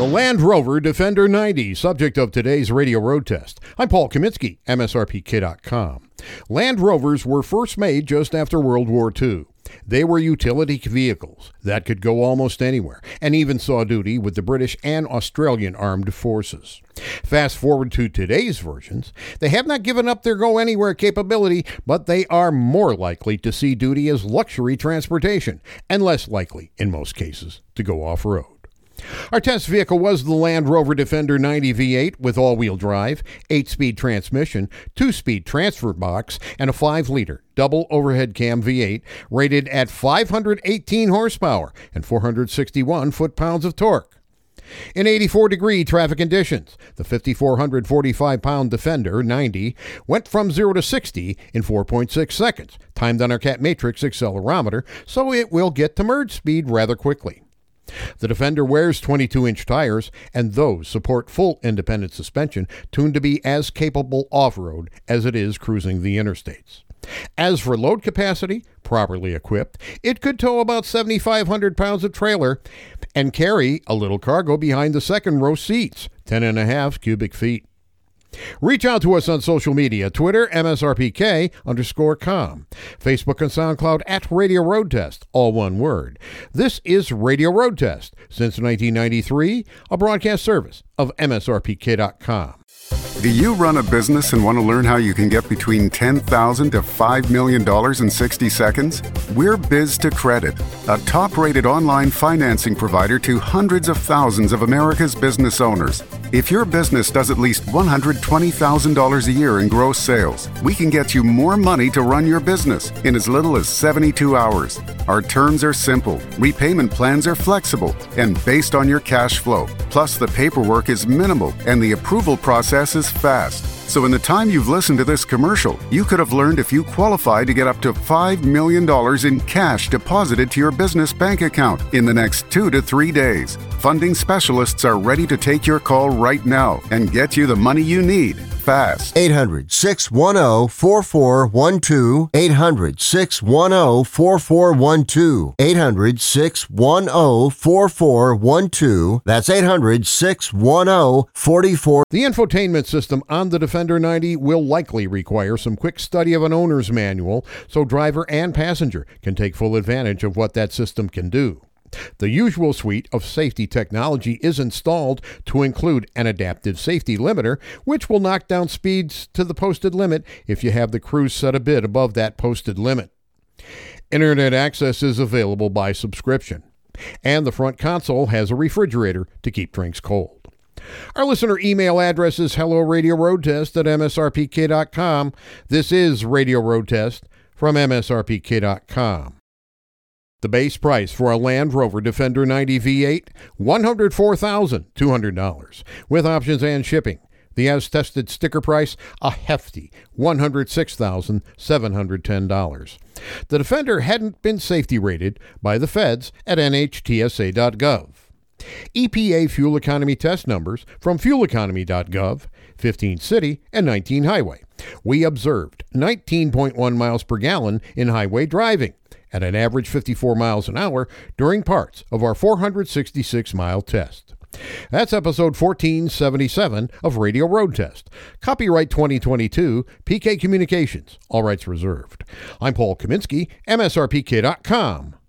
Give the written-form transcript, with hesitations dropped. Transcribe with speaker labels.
Speaker 1: The Land Rover Defender 90, subject of today's radio road test. I'm Paul Kaminsky, MSRPK.com. Land Rovers were first made just after World War II. They were utility vehicles that could go almost anywhere and even saw duty with the British and Australian armed forces. Fast forward to today's versions, they have not given up their go-anywhere capability, but they are more likely to see duty as luxury transportation and less likely, in most cases, to go off-road. Our test vehicle was the Land Rover Defender 90 V8 with all-wheel drive, 8-speed transmission, 2-speed transfer box, and a 5-liter double overhead cam V8 rated at 518 horsepower and 461 foot-pounds of torque. In 84-degree traffic conditions, the 5,445-pound Defender 90 went from 0 to 60 in 4.6 seconds, timed on our Cat Matrix accelerometer, so it will get to merge speed rather quickly. The Defender wears 22-inch tires, and those support full independent suspension, tuned to be as capable off-road as it is cruising the interstates. As for load capacity, properly equipped, it could tow about 7,500 pounds of trailer and carry a little cargo behind the second row seats, 10.5 cubic feet. Reach out to us on social media, Twitter, MSRPK_com, Facebook and SoundCloud at Radio Road Test, all one word. This is Radio Road Test, since 1993, a broadcast service of MSRPK.com.
Speaker 2: Do you run a business and want to learn how you can get between $10,000 to $5 million in 60 seconds? We're Biz2Credit, a top-rated online financing provider to hundreds of thousands of America's business owners. If your business does at least $120,000 a year in gross sales, we can get you more money to run your business in as little as 72 hours. Our terms are simple, repayment plans are flexible, and based on your cash flow. Plus, the paperwork is minimal and the approval process is fast. So in the time you've listened to this commercial, you could have learned if you qualify to get up to $5 million in cash deposited to your business bank account in the next 2 to 3 days. Funding specialists are ready to take your call right now and get you the money you need fast.
Speaker 3: 800-610-4412. 800-610-4412. 800-610-4412. That's 800-610-4412.
Speaker 1: The infotainment system on the Defender 90 will likely require some quick study of an owner's manual so driver and passenger can take full advantage of what that system can do. The usual suite of safety technology is installed to include an adaptive safety limiter, which will knock down speeds to the posted limit if you have the cruise set a bit above that posted limit. Internet access is available by subscription, and the front console has a refrigerator to keep drinks cold. Our listener email address is helloradioroadtest@msrpk.com. This is Radio Road Test from MSRPK.com. The base price for a Land Rover Defender 90 V8, $104,200, with options and shipping. The as-tested sticker price, a hefty $106,710. The Defender hadn't been safety rated by the feds at NHTSA.gov. EPA fuel economy test numbers from fueleconomy.gov, 15 city and 19 highway. We observed 19.1 miles per gallon in highway driving at an average 54 miles an hour during parts of our 466-mile test. That's episode 1477 of Radio Road Test. Copyright 2022, PK Communications. All rights reserved. I'm Paul Kaminsky, MSRPK.com.